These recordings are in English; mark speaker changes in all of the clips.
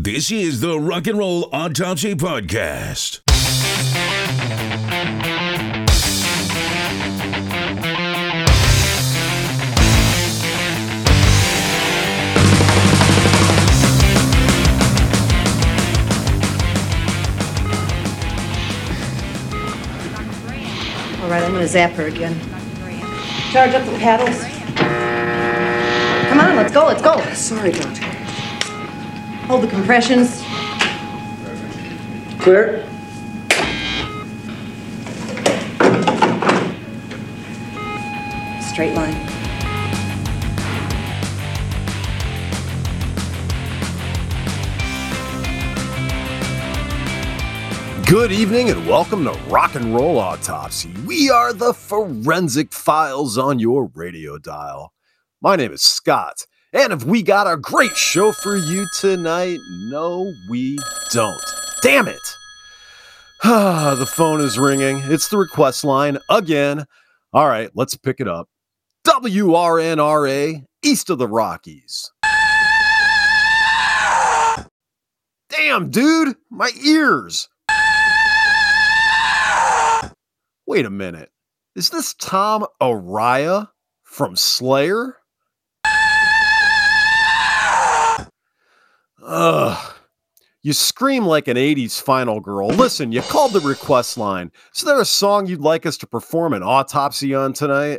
Speaker 1: This is the Rock and Roll Autopsy Podcast.
Speaker 2: All right, I'm going to zap her again. Charge up the paddles. Come on, let's go, let's go.
Speaker 3: Sorry, Doctor.
Speaker 2: Hold the compressions.
Speaker 3: Clear.
Speaker 2: Straight line.
Speaker 4: Good evening and welcome to Rock and Roll Autopsy. We are the forensic files on your radio dial. My name is Scott, and have we got a great show for you tonight? No, we don't. Damn it! The phone is ringing. It's the request line again. All right, let's pick it up. WRNRA, east of the Rockies. Damn, dude, my ears. Wait a minute. Is this Tom Araya from Slayer? Ugh. You scream like an 80s final girl. Listen, you called the request line. Is there a song you'd like us to perform an autopsy on tonight?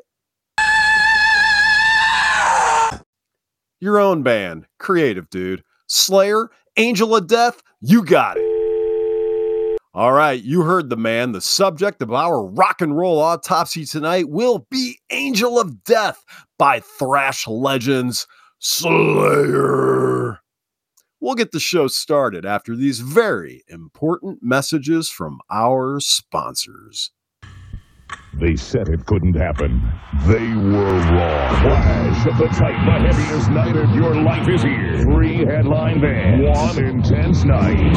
Speaker 4: Your own band. Creative, dude. Slayer, Angel of Death, you got it. All right, you heard the man. The subject of our rock and roll autopsy tonight will be Angel of Death by thrash legends Slayer. We'll get the show started after these very important messages from our sponsors.
Speaker 5: They said it couldn't happen. They were wrong. Clash of the Titan, the heaviest night of your life is here. 3 headline bands, 1 intense night.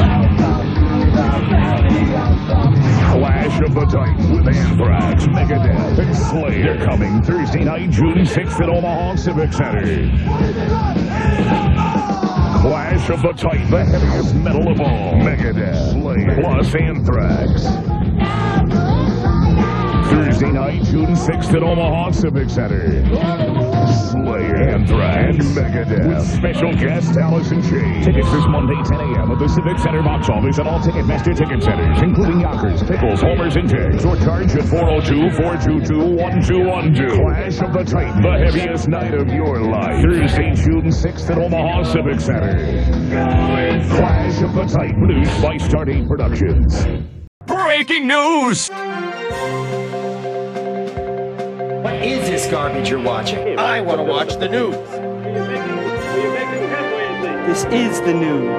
Speaker 5: Clash of the Titan with Anthrax, Megadeth, and Slayer coming Thursday night, June 6th at Omaha Civic Center. Clash of the Titan, the heaviest metal of all. Megadeth, Slayer, plus Anthrax. Thursday night, June 6th at Omaha Civic Center. Slayer, Anthrax, and Megadeth. With special guest Allison Chain. Tickets this Monday, 10 a.m. at the Civic Center box office and all Ticketmaster ticket centers, including Yonkers, Pickles, Homers, and Tex. Or charge at 402-422-1212. Clash of the Titan, the heaviest night of your life. Thursday, June 6th at Omaha Civic Center. Clash of the Titan, produced by Stardate Productions.
Speaker 6: Breaking news!
Speaker 7: What is this garbage you're watching? I want to watch the news.
Speaker 8: This is the news.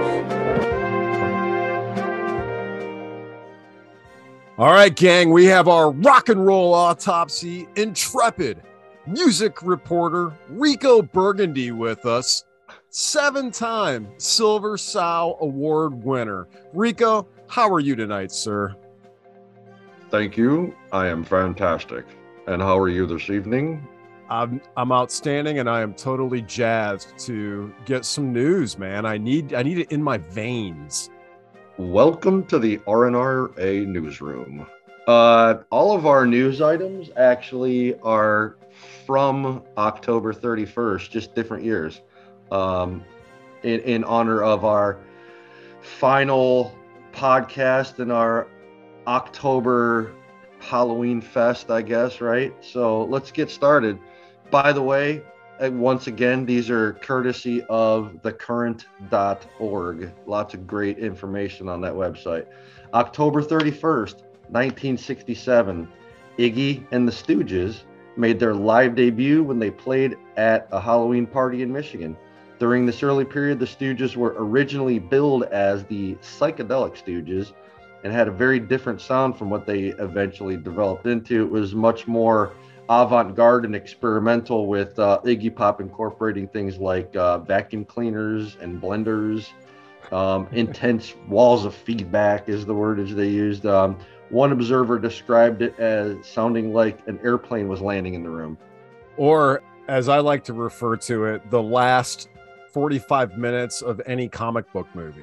Speaker 4: All right, gang, we have our rock and roll autopsy intrepid music reporter Rico Burgundy with us. 7-time Silver Sow Award winner. Rico, how are you tonight, sir?
Speaker 9: Thank you. I am fantastic. And how are you this evening?
Speaker 4: I'm outstanding, and I am totally jazzed to get some news, man. I need it in my veins.
Speaker 9: Welcome to the RNRA newsroom. All of our news items actually are from October 31st, just different years, in honor of our final podcast and our October Halloween fest, I guess, right? So let's get started. By the way, once again, these are courtesy of thecurrent.org. Lots of great information on that website. October 31st, 1967, Iggy and the Stooges made their live debut when they played at a Halloween party in Michigan. During this early period, the Stooges were originally billed as the Psychedelic Stooges and had a very different sound from what they eventually developed into. It was much more avant-garde and experimental, with Iggy Pop incorporating things like vacuum cleaners and blenders. Intense walls of feedback is the word as they used. One observer described it as sounding like an airplane was landing in the room.
Speaker 4: Or, as I like to refer to it, the last 45 minutes of any comic book movie.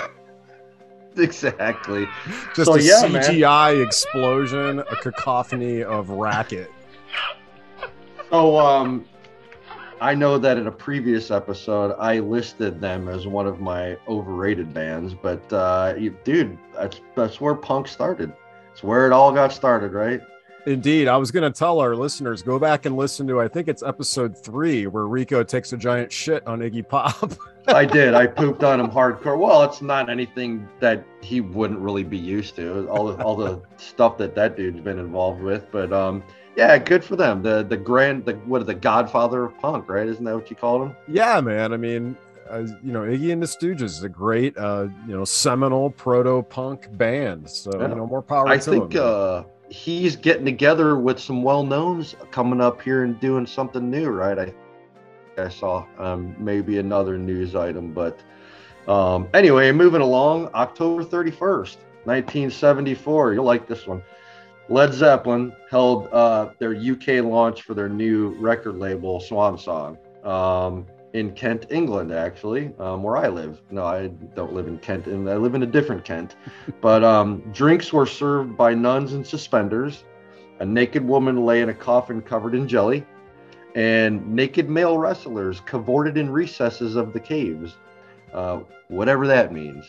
Speaker 9: Exactly.
Speaker 4: Just a CGI explosion, a cacophony of racket.
Speaker 9: So, I know that in a previous episode, I listed them as one of my overrated bands, but dude, that's where punk started. It's where it all got started, right?
Speaker 4: Indeed. I was going to tell our listeners, go back and listen to, I think it's episode 3, where Rico takes a giant shit on Iggy Pop.
Speaker 9: I did. I pooped on him hardcore. Well, it's not anything that he wouldn't really be used to. All the stuff that dude's been involved with. But yeah, good for them. The Godfather of punk, right? Isn't that what you called him?
Speaker 4: Yeah, man. I mean, Iggy and the Stooges is a great, seminal proto-punk band. So, more power to him.
Speaker 9: I think he's getting together with some well-knowns coming up here and doing something new, right? I saw maybe another news item, but anyway, moving along. October 31st, 1974. You'll like this one. Led Zeppelin held their UK launch for their new record label, Swan Song, in Kent, England, actually, where I live. No, I don't live in Kent, and I live in a different Kent. But drinks were served by nuns in suspenders. A naked woman lay in a coffin covered in jelly, and naked male wrestlers cavorted in recesses of the caves, whatever that means.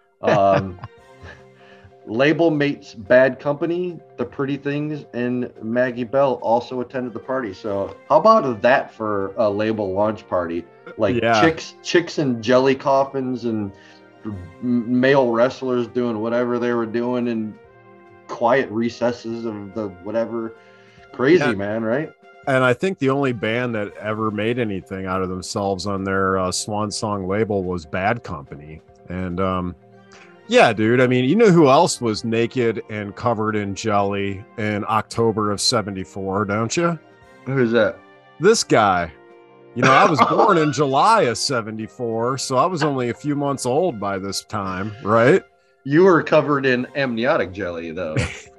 Speaker 9: Label mates Bad Company, The Pretty Things, and Maggie Bell also attended the party. So how about that for a label launch party? Like chicks in jelly coffins and male wrestlers doing whatever they were doing in quiet recesses of the whatever. Crazy, man, right?
Speaker 4: And I think the only band that ever made anything out of themselves on their Swan Song label was Bad Company. And yeah, dude, I mean, you know who else was naked and covered in jelly in October of 74, don't you?
Speaker 9: Who's that?
Speaker 4: This guy. I was born in July of 74, so I was only a few months old by this time, right?
Speaker 9: You were covered in amniotic jelly, though.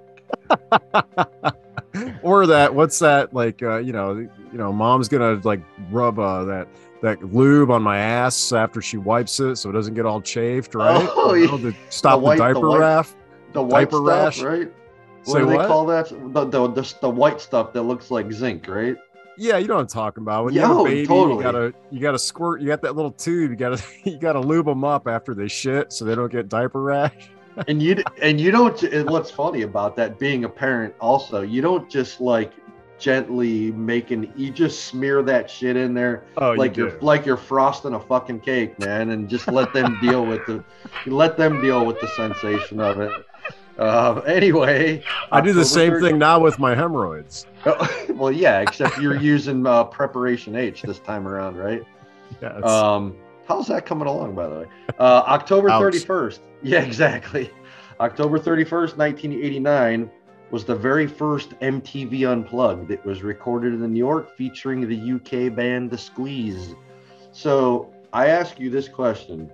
Speaker 4: Or that, what's that, like, mom's gonna like rub that lube on my ass after she wipes it so it doesn't get all chafed, right?
Speaker 9: Oh,
Speaker 4: to stop the diaper rash.
Speaker 9: The white stuff, rash. Right? What do they call that? The white stuff that looks like zinc, right?
Speaker 4: Yeah, you know what I'm talking about. When you're a baby, totally. you gotta squirt. You got that little tube. You gotta lube them up after they shit so they don't get diaper rash.
Speaker 9: And you don't. And what's funny about that, being a parent, also, you don't just like gently you just smear that shit in there like you're frosting a fucking cake, man, and just let them deal with the sensation of it. Anyway,
Speaker 4: I do the same thing now with my hemorrhoids.
Speaker 9: Well, yeah, except you're using Preparation H this time around, right?
Speaker 4: Yes.
Speaker 9: How's that coming along, by the way? October 31st. Yeah, exactly. October 31st, 1989 was the very first MTV Unplugged. It was recorded in New York, featuring the UK band The Squeeze. So I ask you this question.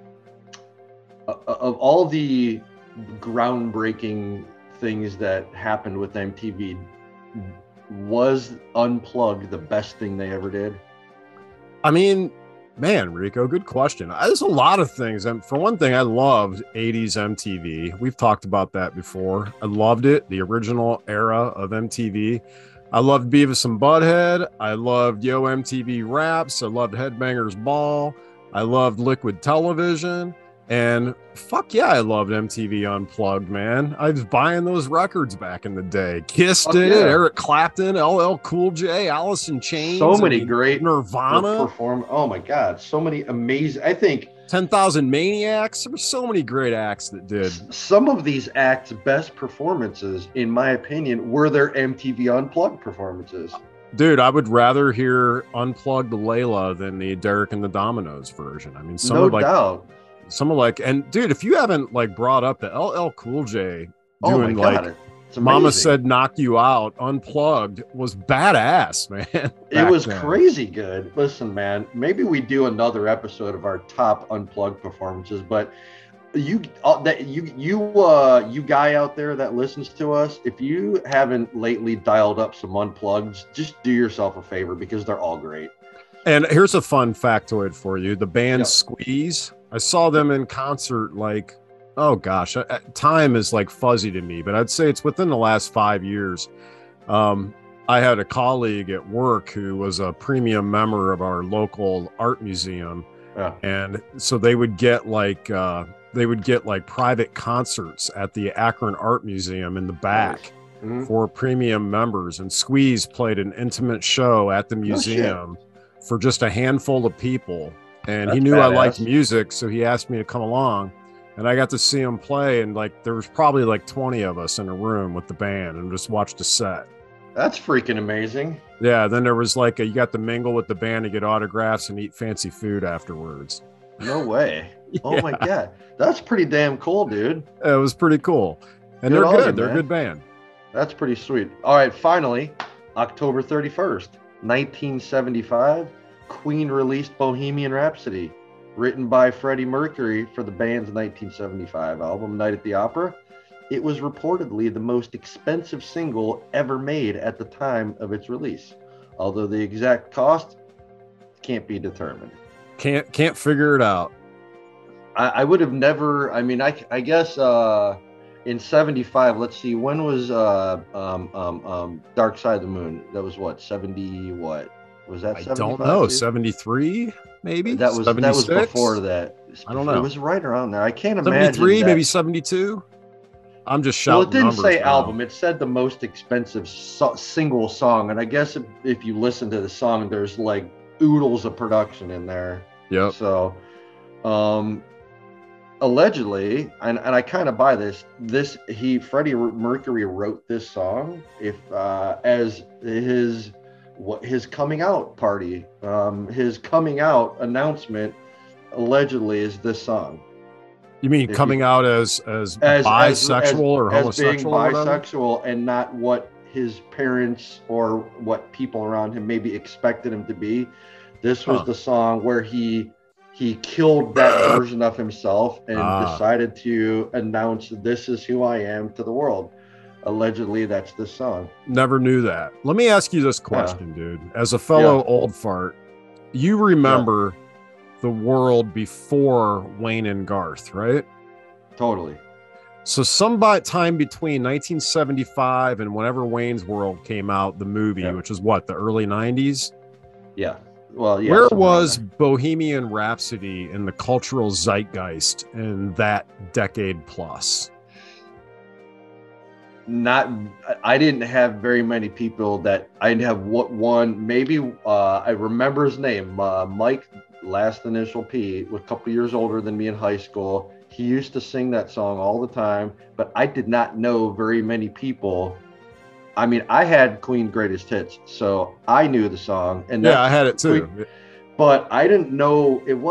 Speaker 9: Of all the groundbreaking things that happened with MTV, was Unplugged the best thing they ever did?
Speaker 4: I mean, man, Rico, good question. There's a lot of things. And for one thing, I loved 80s MTV. We've talked about that before. I loved it, the original era of MTV. I loved Beavis and Butthead. I loved Yo MTV Raps. I loved Headbangers Ball. I loved Liquid Television. And fuck yeah, I loved MTV Unplugged, man. I was buying those records back in the day. Kiss did it, Eric Clapton, LL Cool J, Alice in Chains.
Speaker 9: So many great
Speaker 4: Nirvana.
Speaker 9: Oh my God, so many amazing. I think
Speaker 4: 10,000 Maniacs. There were so many great acts that did.
Speaker 9: Some of these acts' best performances, in my opinion, were their MTV Unplugged performances.
Speaker 4: Dude, I would rather hear Unplugged Layla than the Derek and the Dominoes version. I mean,
Speaker 9: no doubt.
Speaker 4: Someone like, and dude, if you haven't like brought up the LL Cool J doing Mama Said Knock You Out Unplugged was badass, man.
Speaker 9: It was crazy good. Listen, man, maybe we do another episode of our top Unplugged performances, but you guy out there that listens to us, if you haven't lately dialed up some Unplugged, just do yourself a favor because they're all great.
Speaker 4: And here's a fun factoid for you. The band
Speaker 9: Yep.
Speaker 4: Squeeze, I saw them in concert like, oh gosh, time is like fuzzy to me, but I'd say it's within the last 5 years. I had a colleague at work who was a premium member of our local art museum.
Speaker 9: Yeah.
Speaker 4: And so they would get like private concerts at the Akron Art Museum in the back
Speaker 9: Mhm.
Speaker 4: for premium members. And Squeeze played an intimate show at the museum for just a handful of people. And he
Speaker 9: That's
Speaker 4: knew I
Speaker 9: badass.
Speaker 4: liked music, so he asked me to come along. And I got to see him play, and like there was probably like 20 of us in a room with the band and just watched a set.
Speaker 9: That's freaking amazing.
Speaker 4: Yeah, then there was like you got to mingle with the band to get autographs and eat fancy food afterwards.
Speaker 9: No way. Oh my God. That's pretty damn cool, dude.
Speaker 4: It was pretty cool. And
Speaker 9: Good
Speaker 4: they're
Speaker 9: on
Speaker 4: good.
Speaker 9: you,
Speaker 4: They're a
Speaker 9: man.
Speaker 4: good band.
Speaker 9: That's pretty sweet. All right, finally, October 31st, 1975, Queen released Bohemian Rhapsody, written by Freddie Mercury for the band's 1975 album Night at the Opera. It was reportedly the most expensive single ever made at the time of its release, although the exact cost can't be determined.
Speaker 4: Can't figure it out.
Speaker 9: I would have never. I mean, I guess in '75. Let's see, when was Dark Side of the Moon? That was what, 70? What was that?
Speaker 4: I
Speaker 9: 75,
Speaker 4: don't know.
Speaker 9: dude?
Speaker 4: 73 maybe.
Speaker 9: That was
Speaker 4: 76?
Speaker 9: before that.
Speaker 4: I don't know.
Speaker 9: It was right around there. I can't imagine.
Speaker 4: 73
Speaker 9: that.
Speaker 4: maybe 72. I'm just shouting.
Speaker 9: Well, it didn't
Speaker 4: numbers
Speaker 9: say
Speaker 4: now.
Speaker 9: album. It said the most expensive single song. And I guess if you listen to the song, there's like oodles of production in there.
Speaker 4: Yep.
Speaker 9: So, allegedly, and I kind of buy this. Freddie Mercury wrote this song as his coming out party. His coming out announcement allegedly is this song.
Speaker 4: You mean coming out as bisexual or homosexual?
Speaker 9: As being
Speaker 4: or whatever?
Speaker 9: bisexual and not what his parents or what people around him maybe expected him to be. This was the song where he killed that version of himself and decided to announce, this is who I am to the world. Allegedly, that's this song.
Speaker 4: Never knew that. Let me ask you this question, dude. As a fellow old fart, you remember the world before Wayne and Garth, right?
Speaker 9: Totally.
Speaker 4: So time between 1975 and whenever Wayne's World came out, the movie, which is what, the early 90s?
Speaker 9: Yeah. Well, yeah.
Speaker 4: Where was Bohemian Rhapsody in the cultural zeitgeist in that decade plus?
Speaker 9: I didn't have very many people that I'd have maybe I remember his name, Mike, last initial P, was a couple years older than me in high school. He used to sing that song all the time, but I did not know very many people. I mean, I had Queen Greatest Hits, so I knew the song, and
Speaker 4: I had it too.
Speaker 9: But I didn't know it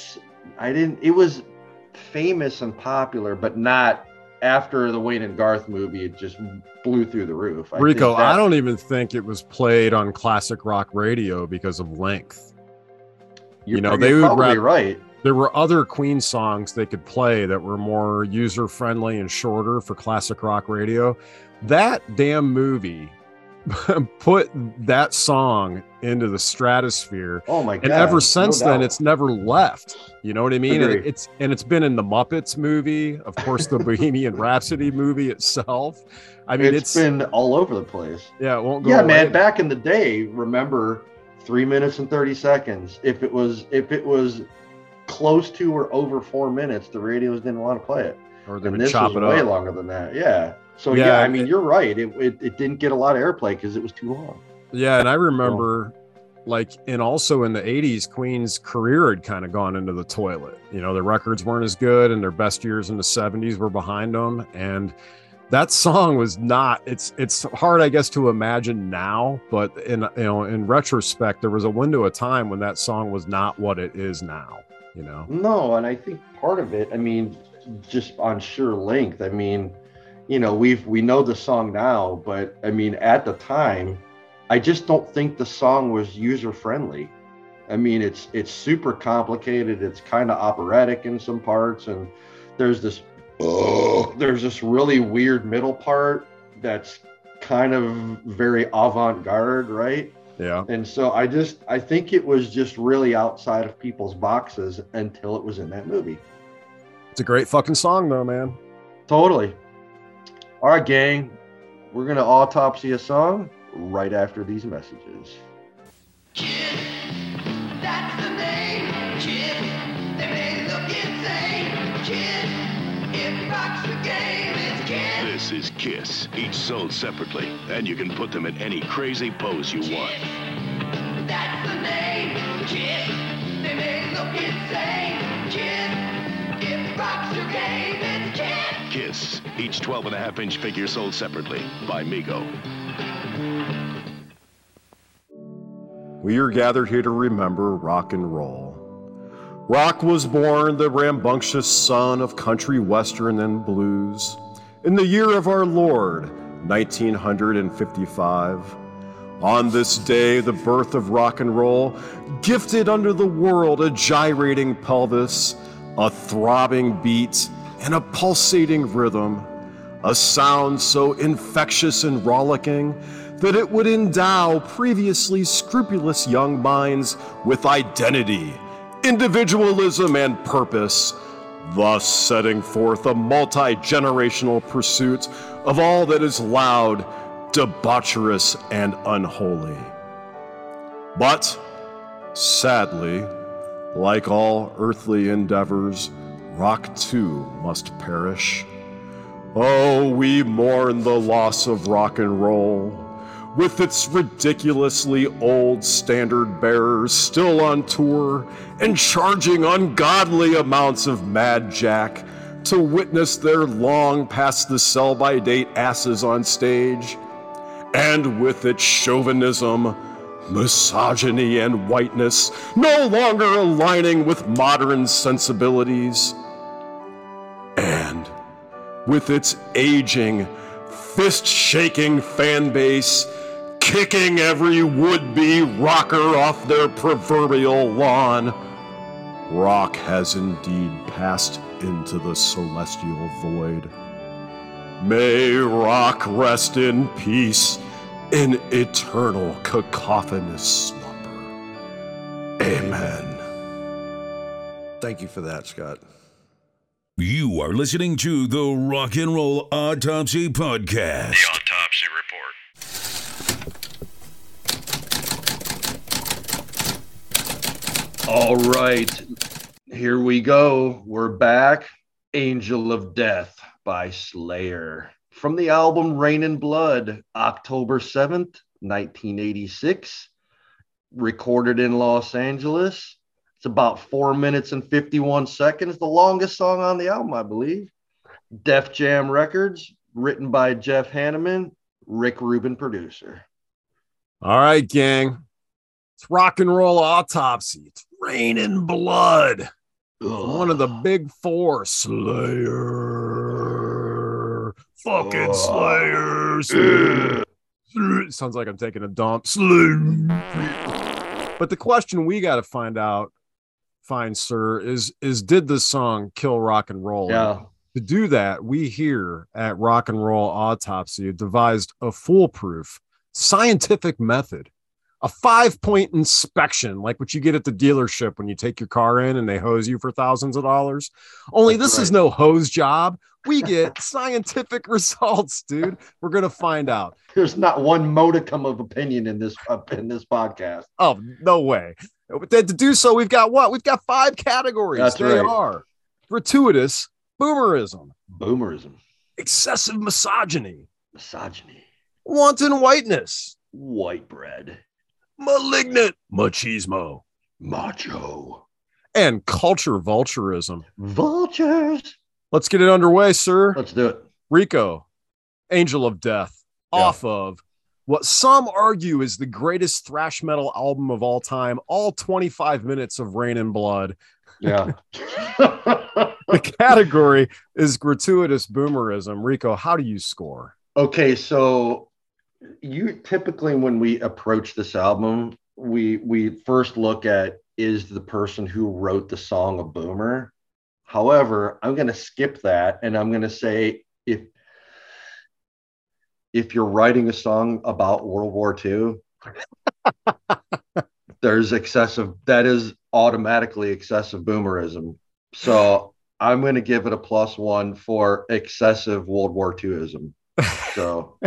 Speaker 9: was famous and popular, but not after the Wayne and Garth movie. It just blew through the roof.
Speaker 4: Rico, I don't even think it was played on classic rock radio because of length.
Speaker 9: You're
Speaker 4: they would
Speaker 9: probably right.
Speaker 4: There were other Queen songs they could play that were more user-friendly and shorter for classic rock radio. That damn movie put that song into the stratosphere.
Speaker 9: Oh my God.
Speaker 4: And ever since then,
Speaker 9: doubt.
Speaker 4: it's never left. You know what I mean? And
Speaker 9: Agreed.
Speaker 4: it's been in the Muppets movie, of course, the Bohemian Rhapsody movie itself. I mean,
Speaker 9: it's been all over the place.
Speaker 4: Yeah, it won't go
Speaker 9: Yeah,
Speaker 4: away.
Speaker 9: man. Back in the day, remember 3 minutes and 30 seconds. If it was close to or over 4 minutes, the radios didn't want to play it.
Speaker 4: Or they
Speaker 9: And
Speaker 4: would
Speaker 9: this
Speaker 4: chop
Speaker 9: was
Speaker 4: it
Speaker 9: way
Speaker 4: up.
Speaker 9: longer than that. Yeah. So
Speaker 4: Yeah,
Speaker 9: I mean, you're right. It didn't get a lot of airplay because it was too long.
Speaker 4: Yeah, and I remember, also in the 80s, Queen's career had kind of gone into the toilet. Their records weren't as good, and their best years in the 70s were behind them. And that song was not. It's hard, I guess, to imagine now, but in retrospect, there was a window of time when that song was not what it is now.
Speaker 9: No, and I think part of it, I mean, just on sheer length. I mean, we know the song now, but I mean, at the time, I just don't think the song was user friendly. I mean, it's super complicated. It's kind of operatic in some parts, and there's this really weird middle part that's kind of very avant-garde, right?
Speaker 4: Yeah.
Speaker 9: And so I think it was just really outside of people's boxes until it was in that movie.
Speaker 4: It's a great fucking song though, man.
Speaker 9: Totally. All right, gang. We're going to autopsy a song right after these messages.
Speaker 3: Kid, that's the name. Kid, they may look insane. Kid, it rocks the game. It's Kid.
Speaker 5: This is Kiss, each sold separately, and you can put them in any crazy pose you want.
Speaker 3: That's the name. Kid, they may look insane. Kid, it rocks your game. It's Kid.
Speaker 5: Kiss, each 12.5-inch figure sold separately by Mego.
Speaker 4: We are gathered here to remember rock and roll. Rock was born, the rambunctious son of country, western, and blues, in the year of our Lord, 1955. On this day, the birth of rock and roll gifted unto the world a gyrating pelvis, a throbbing beat, and a pulsating rhythm, a sound so infectious and rollicking that it would endow previously scrupulous young minds with identity, individualism, and purpose, thus setting forth a multi-generational pursuit of all that is loud, debaucherous, and unholy. But, sadly, like all earthly endeavors, rock too must perish. Oh, we mourn the loss of rock and roll, with its ridiculously old standard bearers still on tour and charging ungodly amounts of Mad Jack to witness their long past the sell-by-date asses on stage, and with its chauvinism, misogyny, and whiteness no longer aligning with modern sensibilities, and with its aging, fist-shaking fan base kicking every would-be rocker off their proverbial lawn, rock has indeed passed into the celestial void. May rock rest in peace in eternal cacophonous slumber. Amen. Thank you for that, Scott.
Speaker 1: You are listening to the Rock and Roll Autopsy Podcast.
Speaker 5: The Autopsy Report.
Speaker 9: All right, here we go. We're back. Angel of Death by Slayer. From the album Rain and Blood, October 7th, 1986. Recorded in Los Angeles. It's about 4 minutes and 51 seconds. The longest song on the album, I believe. Def Jam Records, written by Jeff Hanneman, Rick Rubin producer.
Speaker 4: All right, gang. It's Rock and Roll Autopsy. It's Rain and Blood. One of the big four. Slayer. Fucking Slayer. Sounds like I'm taking a dump. Slayer. But the question we got to find, sir, is did this song kill rock and roll?
Speaker 9: Yeah.
Speaker 4: To do that, we here at Rock and Roll Autopsy devised a foolproof scientific method. A 5-point inspection, like what you get at the dealership when you take your car in and they hose you for thousands of dollars. Only this is no hose job. We get scientific results, dude. We're going to find out.
Speaker 9: There's not one modicum of opinion in this podcast.
Speaker 4: Oh, no way. To do so, we've got what? We've got 5 categories.
Speaker 9: That's
Speaker 4: they
Speaker 9: right.
Speaker 4: are gratuitous boomerism, excessive misogyny, wanton whiteness,
Speaker 9: white bread,
Speaker 4: malignant machismo,
Speaker 9: macho,
Speaker 4: and culture vulturism.
Speaker 9: Vultures.
Speaker 4: Let's get it underway, sir.
Speaker 9: Let's do it.
Speaker 4: Rico, Angel of Death, off of what some argue is the greatest thrash metal album of all time, all 25 minutes of Rain and Blood.
Speaker 9: Yeah.
Speaker 4: The category is gratuitous boomerism. Rico, how do you score?
Speaker 9: Okay, so you typically, when we approach this album, we first look at, is the person who wrote the song a boomer? However, I'm going to skip that, and I'm going to say if you're writing a song about World War II, There's excessive. That is automatically excessive boomerism. So I'm going to give it a +1 for excessive World War IIism. So,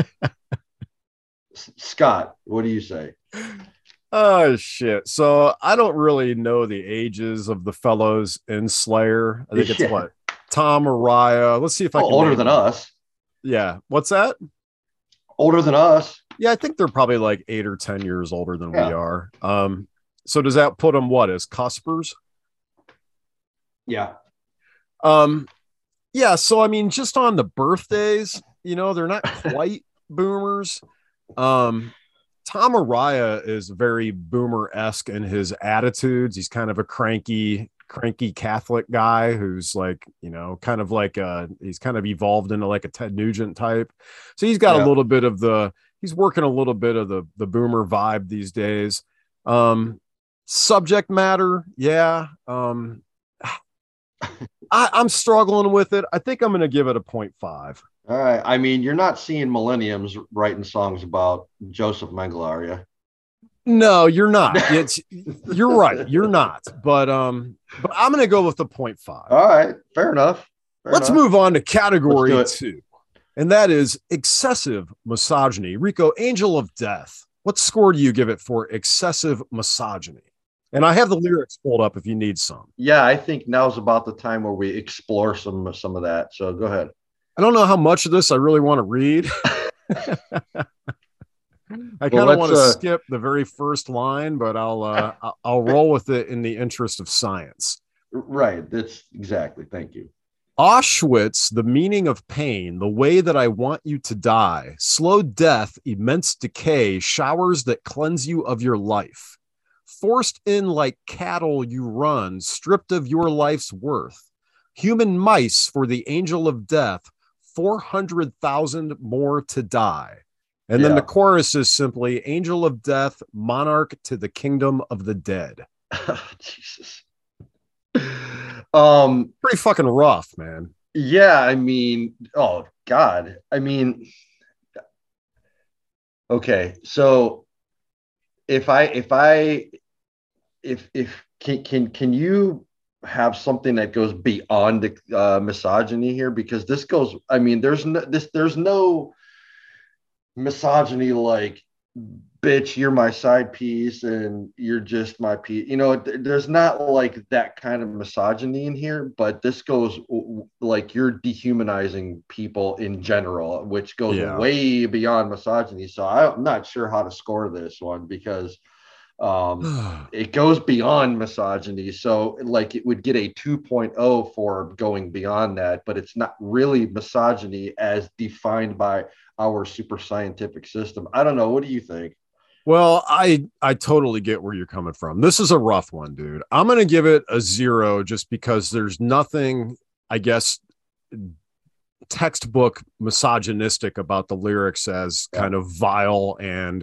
Speaker 9: Scott, what do you say?
Speaker 4: Oh shit! So I don't really know the ages of the fellows in Slayer. I think it's what Tom Araya. Let's see if I can.
Speaker 9: Older than us.
Speaker 4: Yeah. What's that?
Speaker 9: Older than us.
Speaker 4: Yeah, I think they're probably like 8 or 10 years older than we are. So does that put them what as cuspers?
Speaker 9: Yeah.
Speaker 4: Yeah. So I mean, just on the birthdays, they're not quite boomers. Tom Araya is very boomer-esque in his attitudes. He's kind of a cranky Catholic guy who's like, kind of like he's kind of evolved into like a Ted Nugent type. So he's got a little bit of he's working a little bit of the boomer vibe these days. Subject matter. Yeah. I'm struggling with it. I think I'm going to give it a 0.5.
Speaker 9: All right. I mean, you're not seeing millenniums writing songs about Joseph Mengele, are you?
Speaker 4: No, you're not. You're right. You're not. But I'm going to go with the 0.5.
Speaker 9: All right. Fair enough.
Speaker 4: Let's move on to category 2. And that is excessive misogyny. Rico, Angel of Death. What score do you give it for excessive misogyny? And I have the lyrics pulled up if you need some.
Speaker 9: Yeah, I think now's about the time where we explore some of that. So go ahead.
Speaker 4: I don't know how much of this I really want to read. I kind of want to skip the very first line, but I'll roll with it in the interest of science.
Speaker 9: Right. That's exactly. Thank you.
Speaker 4: Auschwitz, the meaning of pain, the way that I want you to die, slow death, immense decay, showers that cleanse you of your life. Forced in like cattle you run, stripped of your life's worth. Human mice for the angel of death, 400,000 more to die. And then the chorus is simply angel of death, monarch to the kingdom of the dead.
Speaker 9: Jesus.
Speaker 4: Pretty fucking rough, man.
Speaker 9: Yeah, I mean, oh God. I mean, okay, so can you have something that goes beyond misogyny here? Because this goes, I mean, there's no misogyny like, bitch, you're my side piece and you're just my piece. There's not like that kind of misogyny in here, but this goes like you're dehumanizing people in general, which goes way beyond misogyny. So I'm not sure how to score this one because it goes beyond misogyny. So like it would get a 2.0 for going beyond that, but it's not really misogyny as defined by our super scientific system. I don't know. What do you think?
Speaker 4: Well, I totally get where you're coming from. This is a rough one, dude. I'm going to give it a 0 just because there's nothing, I guess, textbook misogynistic about the lyrics as kind of vile and,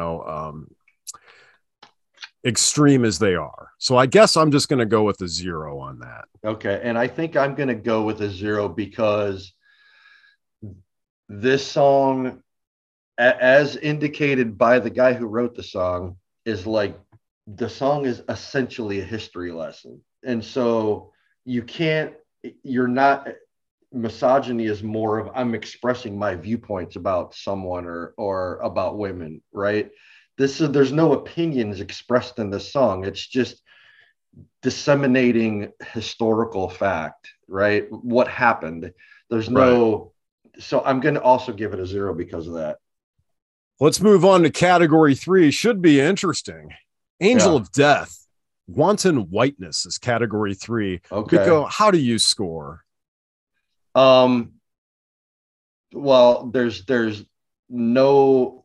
Speaker 4: extreme as they are. So I guess I'm just going to go with a 0 on that.
Speaker 9: Okay. And I think I'm going to go with a 0 because this song, as indicated by the guy who wrote the song, is like the song is essentially a history lesson. And so misogyny is more of I'm expressing my viewpoints about someone or about women, right? There's no opinions expressed in this song. It's just disseminating historical fact, right? What happened. There's no, so I'm going to also give it a 0 because of that.
Speaker 4: Let's move on to category 3. Should be interesting. Angel of Death, wanton whiteness is category 3.
Speaker 9: Okay.
Speaker 4: Rico, how do you score?
Speaker 9: Well, there's no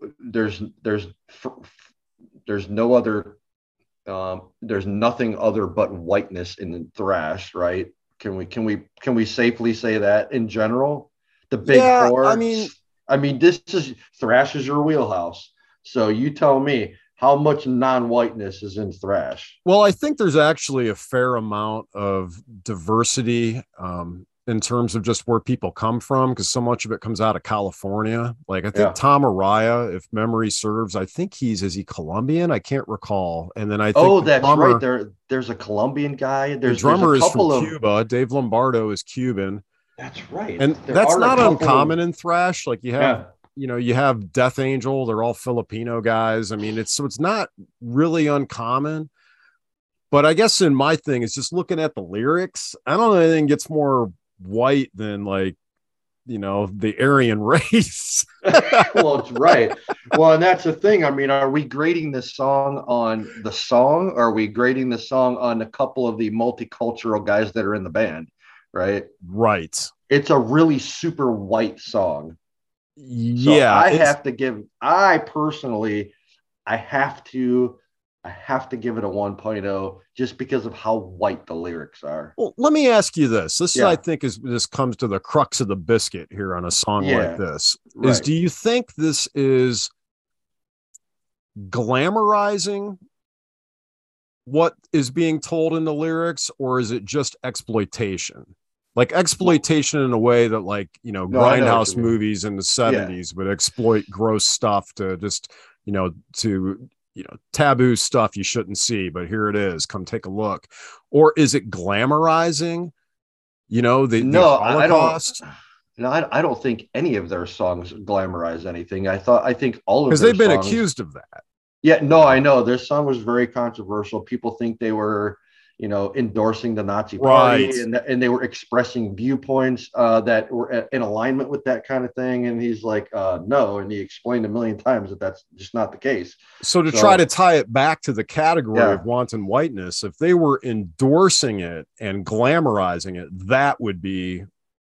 Speaker 9: other there's nothing other but whiteness in thrash, right? Can we safely say that in general? The big four. I mean this is thrash is your wheelhouse. So you tell me how much non-whiteness is in thrash.
Speaker 4: Well, I think there's actually a fair amount of diversity in terms of just where people come from, because so much of it comes out of California. Like I think
Speaker 9: Yeah.
Speaker 4: Tom Araya, if memory serves, I think is he Colombian? I can't recall. And then I think
Speaker 9: Oh,
Speaker 4: the
Speaker 9: that's
Speaker 4: drummer,
Speaker 9: right. There's a Colombian guy.
Speaker 4: the
Speaker 9: There's
Speaker 4: drummer
Speaker 9: a
Speaker 4: is from
Speaker 9: couple of.
Speaker 4: Cuba. Dave Lombardo is Cuban.
Speaker 9: That's right.
Speaker 4: And
Speaker 9: There
Speaker 4: that's
Speaker 9: are a
Speaker 4: not
Speaker 9: couple
Speaker 4: uncommon
Speaker 9: of-
Speaker 4: in thrash. Like you have, you have Death Angel. They're all Filipino guys. I mean, it's not really uncommon. But I guess in my thing is just looking at the lyrics. I don't know anything gets more white than like, the Aryan race.
Speaker 9: Well, it's right. Well, and that's the thing. I mean, are we grading this song on the song? Or are we grading the song on a couple of the multicultural guys that are in the band? Right.
Speaker 4: Right.
Speaker 9: It's a really super white song. So
Speaker 4: Yeah.
Speaker 9: I personally have to give it a 1.0 just because of how white the lyrics are.
Speaker 4: Well, let me ask you this. This
Speaker 9: Yeah.
Speaker 4: I think this comes to the crux of the biscuit here on a song like this. Is
Speaker 9: Right.
Speaker 4: do you think this is glamorizing what is being told in the lyrics, or is it just exploitation? Like exploitation in a way that, like,
Speaker 9: I know what
Speaker 4: grindhouse
Speaker 9: you mean.
Speaker 4: movies in the 70s would exploit gross stuff to just, taboo stuff you shouldn't see, but here it is, come take a look. Or is it glamorizing, the Holocaust?
Speaker 9: I don't think any of their songs glamorize anything. I think all of
Speaker 4: Because
Speaker 9: their
Speaker 4: they've been
Speaker 9: songs-
Speaker 4: accused of that.
Speaker 9: Yeah, no, I know. Their song was very controversial. People think they were, endorsing the Nazi party,
Speaker 4: Right.
Speaker 9: and they were expressing viewpoints that were in alignment with that kind of thing. And he's like, no. And he explained a million times that that's just not the case.
Speaker 4: So try to tie it back to the category of wanton whiteness, if they were endorsing it and glamorizing it, that would be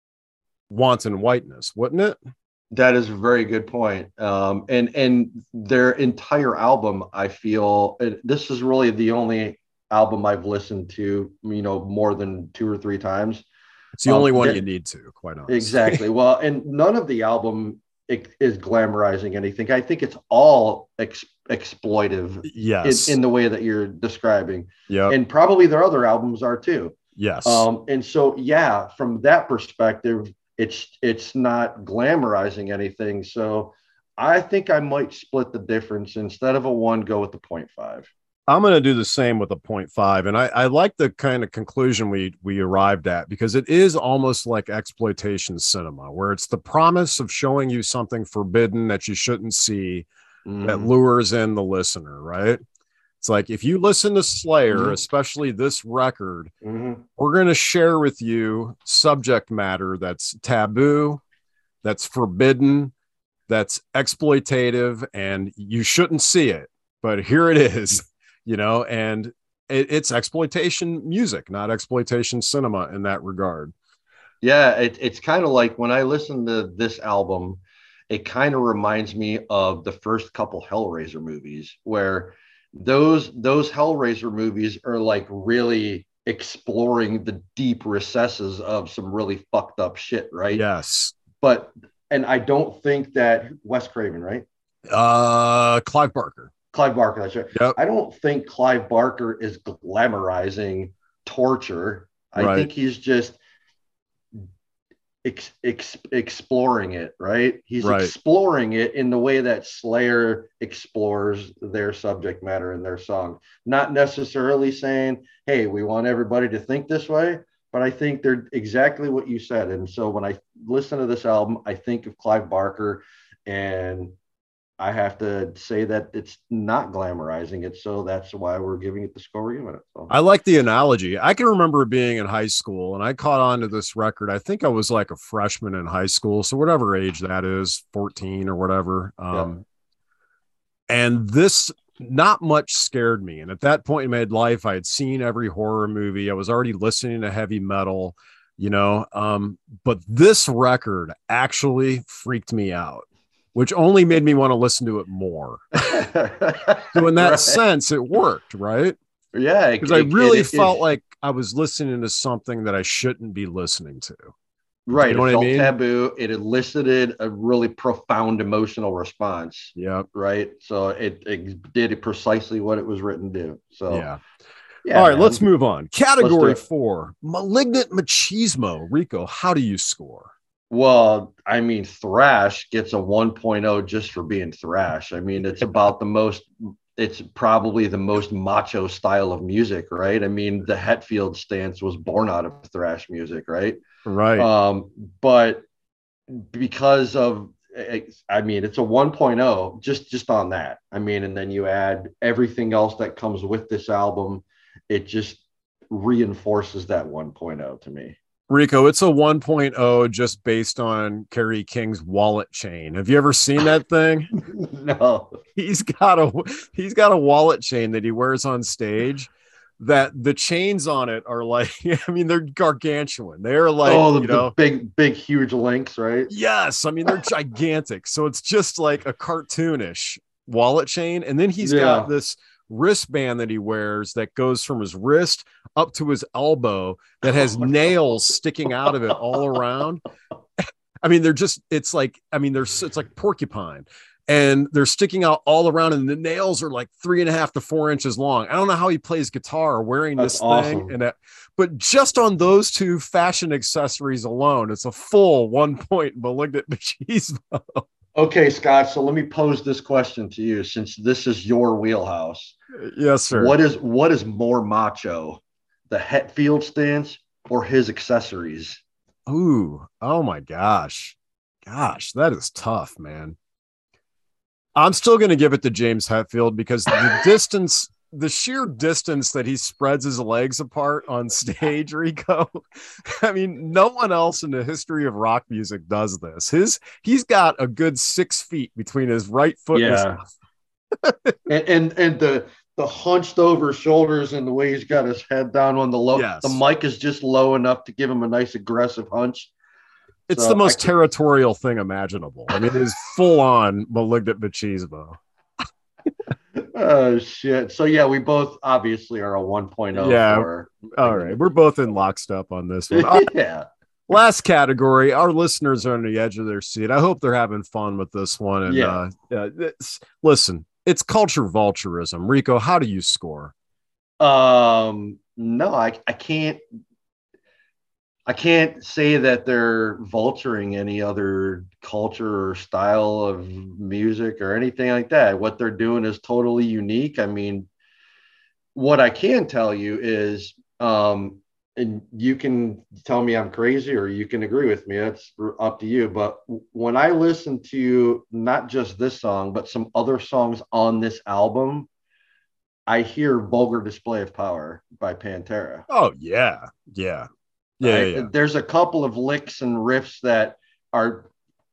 Speaker 4: wanton whiteness, wouldn't it?
Speaker 9: That is a very good point. And their entire album, I feel, this is really the only album I've listened to, more than 2 or 3 times.
Speaker 4: It's the only one you need to, quite honestly.
Speaker 9: Exactly. Well, and none of the album is glamorizing anything. I think it's all exploitive.
Speaker 4: Yes.
Speaker 9: In the way that you're describing.
Speaker 4: Yeah.
Speaker 9: And probably their other albums are too.
Speaker 4: Yes.
Speaker 9: And so, yeah, from that perspective, it's not glamorizing anything. So I think I might split the difference. Instead of a 1, go with the 0.5.
Speaker 4: I'm going to do the same with a 0.5. And I like the kind of conclusion we arrived at, because it is almost like exploitation cinema, where it's the promise of showing you something forbidden that you shouldn't see that lures in the listener, right? It's like, if you listen to Slayer, especially this record, we're going to share with you subject matter that's taboo, that's forbidden, that's exploitative, and you shouldn't see it. But here it is. And it's exploitation music, not exploitation cinema in that regard.
Speaker 9: Yeah, it's kind of like when I listen to this album, it kind of reminds me of the first couple Hellraiser movies, where those Hellraiser movies are like really exploring the deep recesses of some really fucked up shit, right?
Speaker 4: Yes.
Speaker 9: And I don't think that Wes Craven, right?
Speaker 4: Clive Barker.
Speaker 9: That's right.
Speaker 4: Yep.
Speaker 9: I don't think Clive Barker is glamorizing torture. I think he's just exploring it, right? He's exploring it in the way that Slayer explores their subject matter in their song. Not necessarily saying, hey, we want everybody to think this way, but I think they're exactly what you said. And so when I listen to this album, I think of Clive Barker, and I have to say that it's not glamorizing it. So that's why we're giving it the score we're giving it. So.
Speaker 4: I like the analogy. I can remember being in high school, and I caught on to this record. I think I was like a freshman in high school. So whatever age that is, 14 or whatever. And this, not much scared me. And at that point in my life, I had seen every horror movie. I was already listening to heavy metal, but this record actually freaked me out, which only made me want to listen to it more. So in that sense, it worked, right?
Speaker 9: Yeah.
Speaker 4: Because I really felt like I was listening to something that I shouldn't be listening to.
Speaker 9: Right.
Speaker 4: You know
Speaker 9: it
Speaker 4: what
Speaker 9: felt
Speaker 4: I mean?
Speaker 9: taboo. It elicited a really profound emotional response.
Speaker 4: Yeah.
Speaker 9: Right. So it did precisely what it was written to do. So
Speaker 4: yeah. All right,
Speaker 9: man.
Speaker 4: let's move on. Category
Speaker 9: Let's do it.
Speaker 4: 4, Malignant Machismo. Rico, how do you score?
Speaker 9: Well, I mean, thrash gets a 1.0 just for being thrash. I mean, it's probably the most macho style of music, right? I mean, the Hetfield stance was born out of thrash music, right?
Speaker 4: Right.
Speaker 9: But because of, I mean, it's a 1.0 just on that. I mean, and then you add everything else that comes with this album, it just reinforces that 1.0 to me.
Speaker 4: Rico, it's a 1.0 just based on Kerry King's wallet chain. Have you ever seen that thing?
Speaker 9: No.
Speaker 4: He's got a wallet chain that he wears on stage that the chains on it are like, I mean, they're gargantuan. They're like,
Speaker 9: the big, huge links, right?
Speaker 4: Yes. I mean, they're gigantic. So it's just like a cartoonish wallet chain. And then he's got this wristband that he wears that goes from his wrist up to his elbow that has nails sticking out of it all around. I mean, it's like porcupine, and they're sticking out all around, and the nails are like 3.5 to 4 inches long. I don't know how he plays guitar wearing this thing, but just on those two fashion accessories alone, it's a full 1 point Malignant Machismo.
Speaker 9: Okay, Scott. So let me pose this question to you, since this is your wheelhouse.
Speaker 4: Yes, sir.
Speaker 9: What is more macho, the Hetfield stance or his accessories?
Speaker 4: Ooh, oh my gosh, that is tough, man. I'm still going to give it to James Hetfield because the sheer distance that he spreads his legs apart on stage, Rico. I mean, no one else in the history of rock music does this. He's got a good 6 feet between his right foot and his
Speaker 9: and the hunched over shoulders and the way he's got his head down on the low.
Speaker 4: Yes.
Speaker 9: The mic is just low enough to give him a nice aggressive hunch.
Speaker 4: It's the most territorial thing imaginable. I mean, it is full on Malignant Machismo.
Speaker 9: Oh shit. So yeah, we both obviously are a 1.0.
Speaker 4: Yeah. All right. We're both in lockstep on this one.
Speaker 9: Yeah.
Speaker 4: Last category. Our listeners are on the edge of their seat. I hope they're having fun with this one. And listen, it's culture vulturism. Rico, how do you score?
Speaker 9: No, I can't say that they're vulturing any other culture or style of music or anything like that. What they're doing is totally unique. I mean, what I can tell you is, and you can tell me I'm crazy or you can agree with me. That's up to you. But when I listen to not just this song, but some other songs on this album, I hear Vulgar Display of Power by Pantera.
Speaker 4: Oh, yeah. Yeah. Yeah.
Speaker 9: There's a couple of licks and riffs that are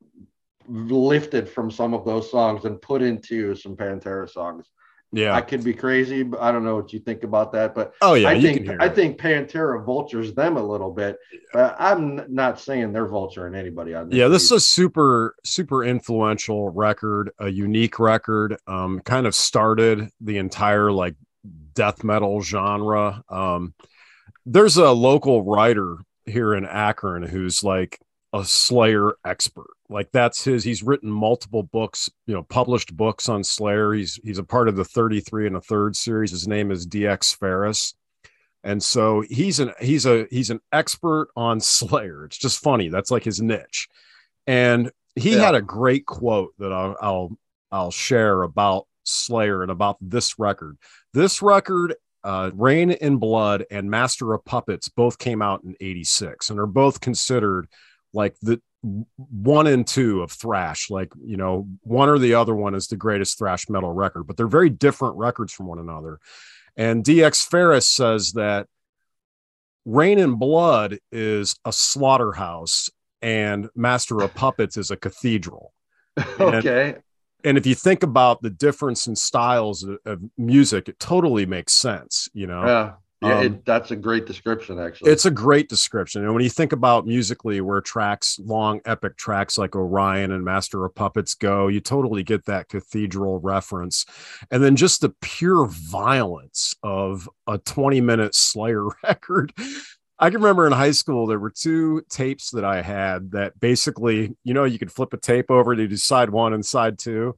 Speaker 9: lifted from some of those songs and put into some Pantera songs.
Speaker 4: Yeah,
Speaker 9: I could be crazy, but I don't know what you think about that. But I think Pantera vultures them a little bit. I'm not saying they're vulturing anybody on this.
Speaker 4: Yeah, this is a super, super influential record, a unique record. Kind of started the entire like death metal genre. There's a local writer here in Akron who's like a Slayer expert. Like he's written multiple books, published books on Slayer. He's a part of the 33 and a third series. His name is DX Ferris. And so he's an expert on Slayer. It's just funny. That's like his niche. And he had a great quote that I'll share about Slayer and about this record. This record, Rain in Blood and Master of Puppets both came out in 86 and are both considered like the 1 and 2 of thrash. Like, one or the other one is the greatest thrash metal record, but they're very different records from one another. And DX Ferris says that Rain in Blood is a slaughterhouse and Master of Puppets is a cathedral.
Speaker 9: Okay.
Speaker 4: And if you think about the difference in styles of music, it totally makes sense,
Speaker 9: Yeah, that's a great description, actually.
Speaker 4: It's a great description. And when you think about musically where long epic tracks like Orion and Master of Puppets go, you totally get that cathedral reference. And then just the pure violence of a 20-minute Slayer record. I can remember in high school, there were 2 tapes that I had that basically, you could flip a tape over to do side 1 and side 2.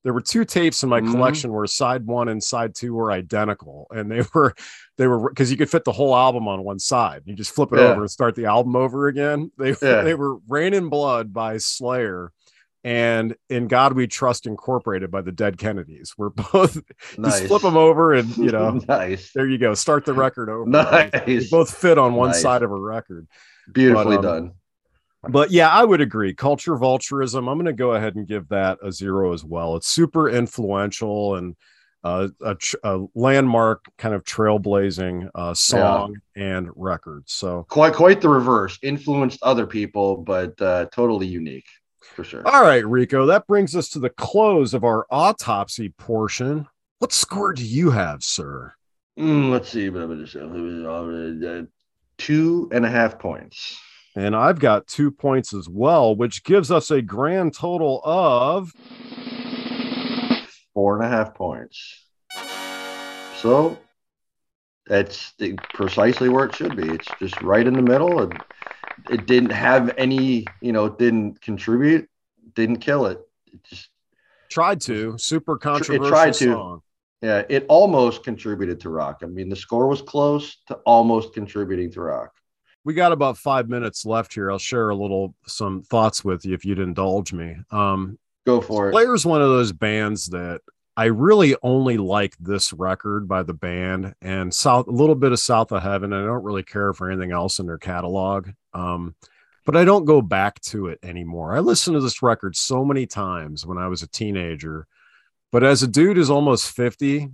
Speaker 4: there were 2 tapes in my
Speaker 9: Mhm.
Speaker 4: collection where side 1 and side 2 were identical, and they were because you could fit the whole album on one side. You just flip it
Speaker 9: Yeah.
Speaker 4: over and start the album over again. They
Speaker 9: Yeah.
Speaker 4: were Rain in Blood by Slayer and In God We Trust Incorporated by the Dead Kennedys. We're both
Speaker 9: Nice.
Speaker 4: just flip them over and, you know,
Speaker 9: Nice.
Speaker 4: there you go. Start the record over.
Speaker 9: Nice.
Speaker 4: They both fit on one
Speaker 9: Nice.
Speaker 4: side of a record.
Speaker 9: Beautifully
Speaker 4: But,
Speaker 9: done.
Speaker 4: But yeah, I would agree. Culture vulturism. I'm going to go ahead and give that a 0 as well. It's super influential and a landmark kind of trailblazing song and record. So
Speaker 9: Quite the reverse. Influenced other people, but totally unique for sure.
Speaker 4: all right, Rico, that brings us to the close of our autopsy portion. What score do you have, sir?
Speaker 9: Let's see. 2.5 points.
Speaker 4: And I've got 2 points as well, which gives us a grand total of
Speaker 9: 4.5 points. So that's precisely where it should be. It's just right in the middle. It didn't have any, it didn't contribute, didn't kill it. It just
Speaker 4: tried to. Super controversial
Speaker 9: tried to.
Speaker 4: song.
Speaker 9: Yeah, it almost contributed to rock. I mean, the score was close to almost contributing to rock.
Speaker 4: We got about 5 minutes left here. I'll share some thoughts with you if you'd indulge me.
Speaker 9: Go for it.
Speaker 4: Slayer's one of those bands that I really only like this record by the band and a little bit of South of Heaven. I don't really care for anything else in their catalog. But I don't go back to it anymore. I listened to this record so many times when I was a teenager, but as a dude who's almost 50,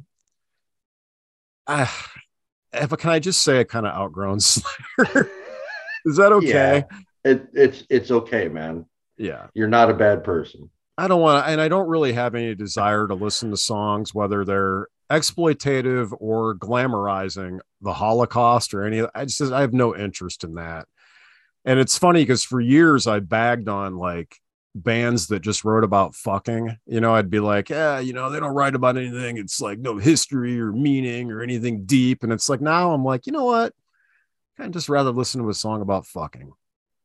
Speaker 4: can I just say I kind of outgrown Slayer? Is that okay?
Speaker 9: Yeah, it's okay, man.
Speaker 4: Yeah.
Speaker 9: You're not a bad person.
Speaker 4: I don't want to, and I don't really have any desire to listen to songs, whether they're exploitative or glamorizing the Holocaust or any of that. I have no interest in that. And it's funny because for years I bagged on like bands that just wrote about fucking, I'd be like, they don't write about anything. It's like no history or meaning or anything deep. And it's like, now I'm like, you know what? I'd just rather listen to a song about fucking.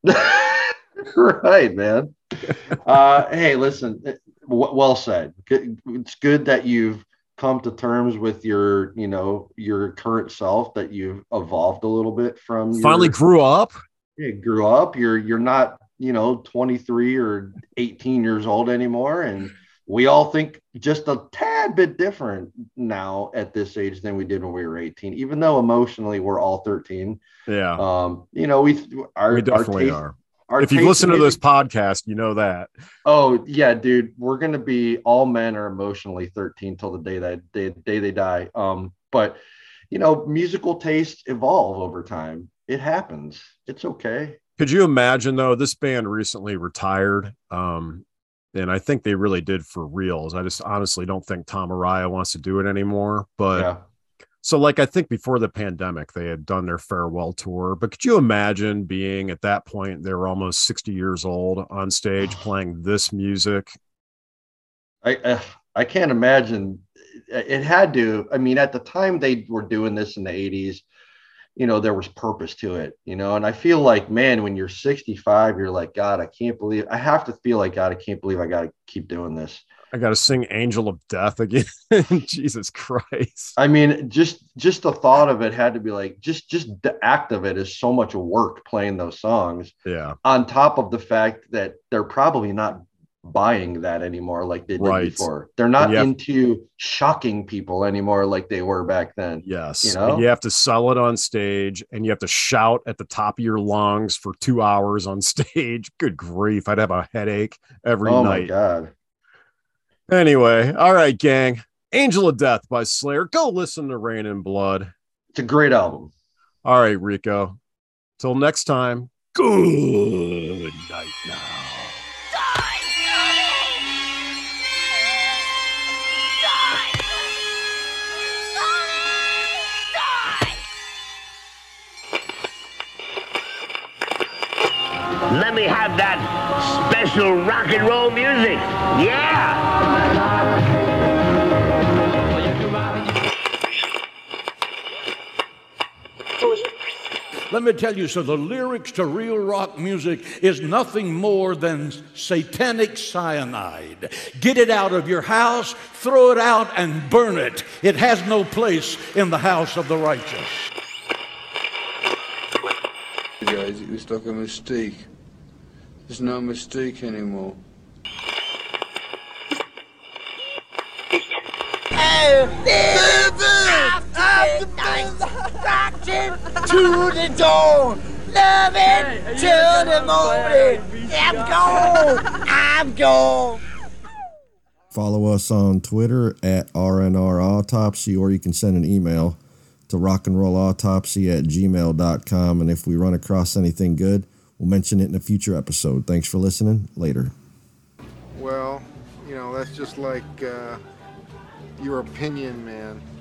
Speaker 9: Right, man. Hey, listen, well said. It's good that you've come to terms with your current self, that you've evolved a little bit from
Speaker 4: finally grew up.
Speaker 9: You grew up. You're not, 23 or 18 years old anymore. And we all think just a tad bit different now at this age than we did when we were 18, even though emotionally we're all 13.
Speaker 4: Yeah.
Speaker 9: We definitely
Speaker 4: are. If you listen to this podcast, you know that.
Speaker 9: Oh yeah, dude, we're gonna be all men are emotionally 13 till the day they die. But musical tastes evolve over time. It happens. It's okay.
Speaker 4: Could you imagine though? This band recently retired, and I think they really did for reals. I just honestly don't think Tom Araya wants to do it anymore. But
Speaker 9: yeah.
Speaker 4: So like, I think before the pandemic, they had done their farewell tour, but could you imagine being at that point, they were almost 60 years old on stage playing this music?
Speaker 9: I can't imagine. It had to, I mean, at the time they were doing this in the 80s, there was purpose to it, and I feel like, man, when you're 65, you're like, God, I can't believe I got to keep doing this.
Speaker 4: I got to sing Angel of Death again. Jesus Christ.
Speaker 9: I mean, just the thought of it had to be like, just the act of it is so much work playing those songs.
Speaker 4: Yeah.
Speaker 9: On top of the fact that they're probably not buying that anymore like they did before. They're not into shocking people anymore like they were back then.
Speaker 4: Yes. And you have to sell it on stage and you have to shout at the top of your lungs for 2 hours on stage. Good grief. I'd have a headache every night.
Speaker 9: Oh my God.
Speaker 4: Anyway, all right, gang. Angel of Death by Slayer. Go listen to Rain in Blood.
Speaker 9: It's a great album.
Speaker 4: All right, Rico. Till next time. Good night now.
Speaker 10: Let me have that special rock and roll music. Yeah!
Speaker 11: Let me tell you, so the lyrics to real rock music is nothing more than satanic cyanide. Get it out of your house, throw it out, and burn it. It has no place in the house of the righteous.
Speaker 12: Guys, it was like a mistake. There's no mistake anymore.
Speaker 3: To the dawn, loving till the morning. I'm gone.
Speaker 13: Follow us on Twitter at RNR Autopsy, or you can send an email to rockandrollautopsy@gmail.com. And if we run across anything good, we'll mention it in a future episode. Thanks for listening. Later.
Speaker 14: Well, that's just like your opinion, man.